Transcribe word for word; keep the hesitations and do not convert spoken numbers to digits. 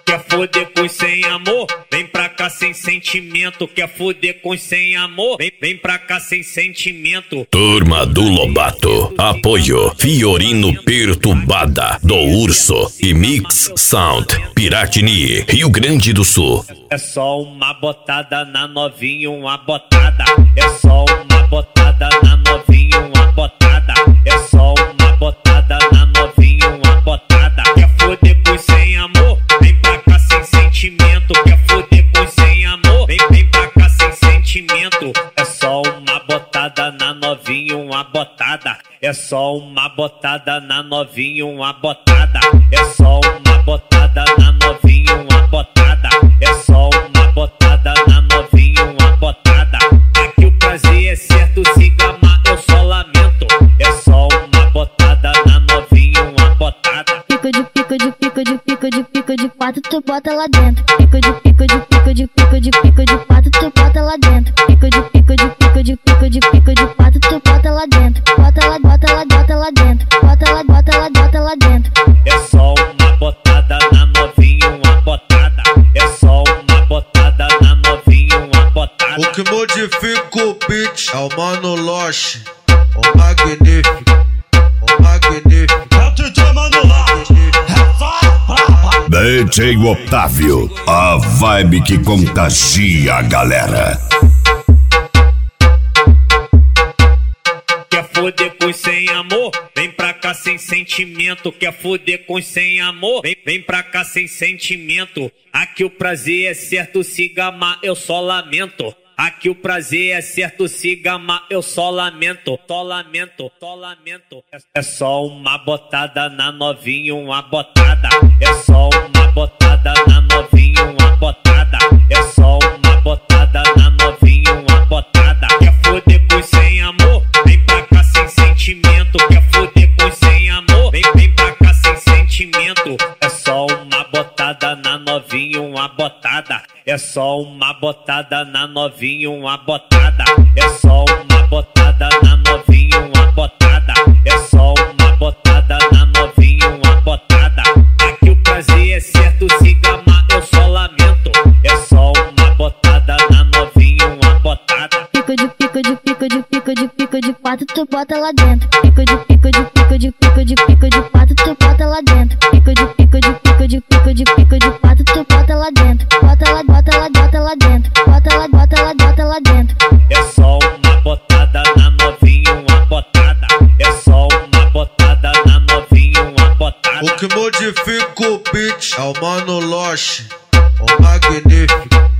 Quer foder com sem amor? Vem pra cá sem sentimento. Quer foder com sem amor? Vem, vem pra cá sem sentimento. Turma do Lobato. Apoio Fiorino Perturbada do Urso e Mix Sound Piratini, Rio Grande do Sul. É só uma botada na novinha, uma botada. É só uma botada na novinha, uma botada. É só uma botada na novinha, uma botada. Quer foder com sem amor? Vem pra cá sem sentimento. Quer foder com sem amor? Vem, vem pra cá sem sentimento. É só uma botada na novinha, uma botada. É só uma botada na novinha, uma botada. É só uma botada na novinha, uma botada. É só uma botada na novinha, uma botada. Aqui o prazer é certo, se gamar eu só lamento. É só uma botada na novinha, uma botada. Pico de pico de pico de pico de pico de pato, tu bota lá dentro. Pico de pico de pico de pico de pico de pato, tu bota lá dentro. Pico de pico de pico de pico de pico de pato, tu bota lá dentro. Bota lá, bota lá, bota lá dentro. Bota lá, bota lá, bota lá dentro. É só uma botada na novinha, uma botada. É só uma botada na novinha, uma botada. O que modifica o beat é o Mano Loche, o magnífico, o magnífico. É o D J Mano Loche, D J Otávio, a vibe que contagia a galera. Quer foder com sem amor? Vem pra cá sem sentimento. Quer foder com sem amor? Vem, vem pra cá sem sentimento. Aqui o prazer é certo, se gamar eu só lamento. Aqui o prazer é certo, se gamar eu só lamento. Só lamento, só lamento. É só uma botada na novinha, uma botada. É só uma botada na novinha, uma botada. É só uma botada na novinha, uma botada. Quer foder com sem amor? Vem pra cá sem sentimento. Quer foder com sem amor? Vem, vem pra cá sem sentimento. É só uma botada na novinha, uma botada. É só uma botada na novinha, uma botada. É só uma botada na novinha, uma botada. É só uma botada na novinha, uma botada. Aqui o prazer é certo, se gamar eu só lamento. É só uma botada na novinha, uma botada. Pico de pico de pico de pico de pico de pato, tu bota lá dentro. Pico de pico de pico de pico de pico de pato, tu bota lá dentro. Pico de pico de pico de pico de pico de pato, tu bota lá dentro. Bota lá, bota lá, bota lá dentro. Bota lá, bota lá, bota lá dentro. É só uma botada na novinha, uma botada. É só uma botada na novinha, uma botada. O que modifica o beat é o Mano Loche, o magnífico.